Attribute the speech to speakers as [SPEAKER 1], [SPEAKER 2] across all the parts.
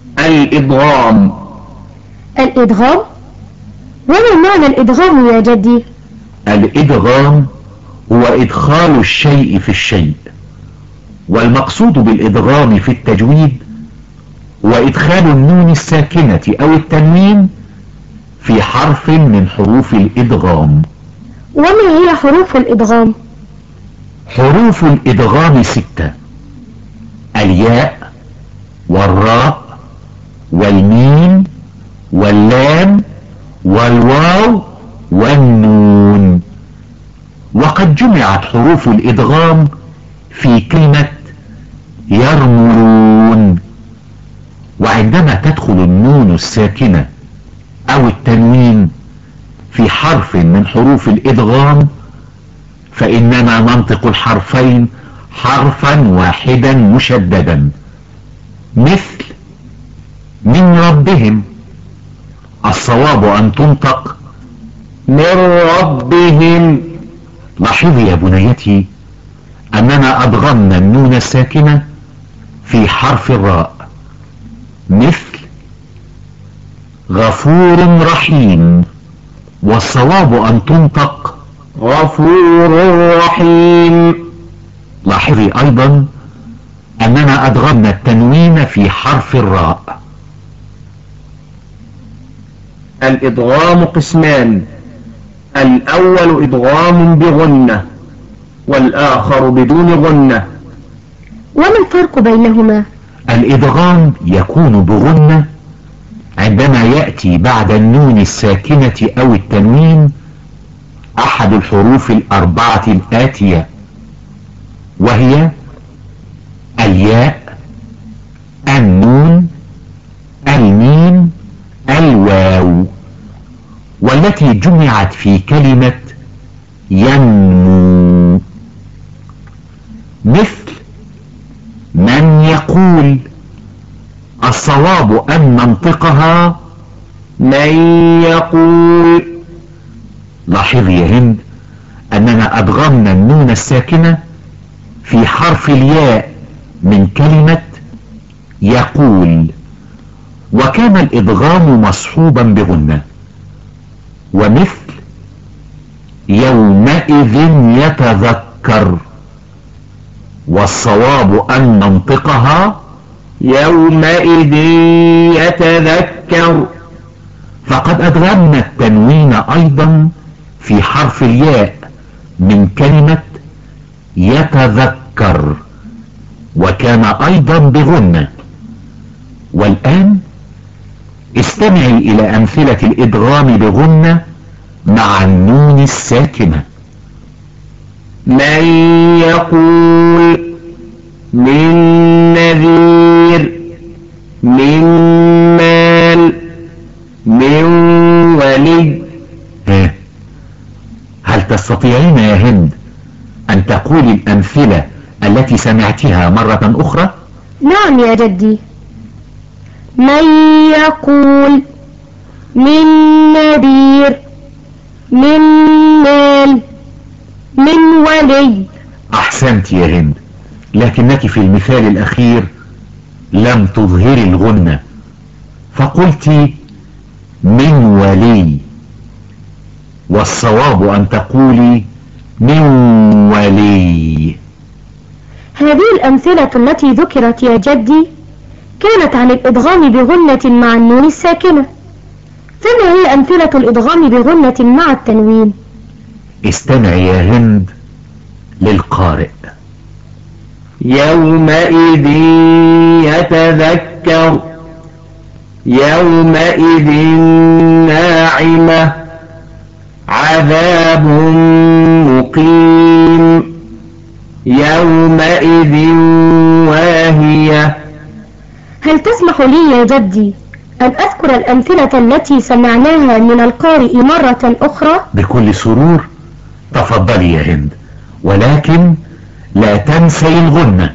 [SPEAKER 1] الإدغام.
[SPEAKER 2] الإدغام؟ وما معنى الإدغام يا جدي؟
[SPEAKER 3] الإدغام هو إدخال الشيء في الشيء، والمقصود بالإدغام في التجويد هو إدخال النون الساكنة أو التنوين في حرف من حروف الإدغام.
[SPEAKER 2] وما هي حروف الإدغام؟
[SPEAKER 3] حروف الإدغام 6: الياء والراء والميم واللام والواو والنون. وقد جمعت حروف الإدغام في كلمة يرملون، وعندما تدخل النون الساكنة أو التنوين في حرف من حروف الإدغام فإننا ننطق الحرفين حرفا واحدا مشددا، مثل من ربهم. الصواب أن تنطق
[SPEAKER 1] من ربهم.
[SPEAKER 3] لاحظي يا بنيتي أننا أدغمنا النون الساكنة في حرف الراء، مثل غفور رحيم، والصواب أن تنطق
[SPEAKER 1] غفور رحيم.
[SPEAKER 3] لاحظي أيضا أننا أدغمنا التنوين في حرف الراء.
[SPEAKER 1] الإدغام قسمان: الأول إدغام بغنة، والآخر بدون غنة.
[SPEAKER 2] وما الفرق بينهما؟
[SPEAKER 3] الإدغام يكون بغنة عندما يأتي بعد النون الساكنة أو التنوين أحد الحروف الأربعة الآتية، وهي الياء، النون، الميم، الواو، والتي جمعت في كلمة ينمو، مثل من يقول. الصواب أن ننطقها
[SPEAKER 1] من يقول.
[SPEAKER 3] لاحظي يا هند أننا أدغمنا النون الساكنة في حرف الياء من كلمة يقول، وكان الإدغام مصحوبا بغنة، ومثل يومئذ يتذكر. والصواب أن ننطقها
[SPEAKER 1] يومئذ يتذكر.
[SPEAKER 3] فقد أدغمنا التنوين أيضا في حرف الياء من كلمة يتذكر، وكان أيضا بغنة. والآن استمعي إلى أمثلة الإدغام بغنة مع النون الساكنة.
[SPEAKER 1] من يقول، من نذير، من مال، من ولي.
[SPEAKER 3] هل تستطيعين يا هند أن تقولي الأمثلة التي سمعتها مرة أخرى؟
[SPEAKER 2] نعم يا جدي. من يقول، من نذير، من مال، من ولي.
[SPEAKER 3] أحسنت يا هند، لكنك في المثال الأخير لم تظهري الغنة، فقلت من ولي، والصواب أن تقولي من ولي.
[SPEAKER 2] هذه الأمثلة التي ذكرت يا جدي كانت عن الإدغام بغنة مع النون الساكنة، فما هي أمثلة الإدغام بغنة مع التنوين؟
[SPEAKER 3] استمعي يا هند للقارئ.
[SPEAKER 1] يومئذ يتذكر، يومئذ ناعمة، عذاب مقيم، يومئذ واهية.
[SPEAKER 2] هل تسمح لي يا جدي أن أذكر الأمثلة التي سمعناها من القارئ مرة أخرى؟
[SPEAKER 3] بكل سرور، تفضلي يا هند، ولكن لا تنسي الغنة.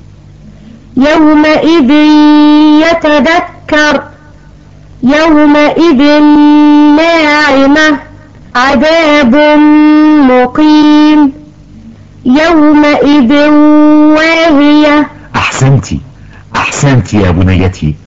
[SPEAKER 2] يومئذ يتذكر، يومئذ ناعمة، عذاب مقيم، يومئذ واهية.
[SPEAKER 3] أحسنتي أحسنتي يا بنيتي،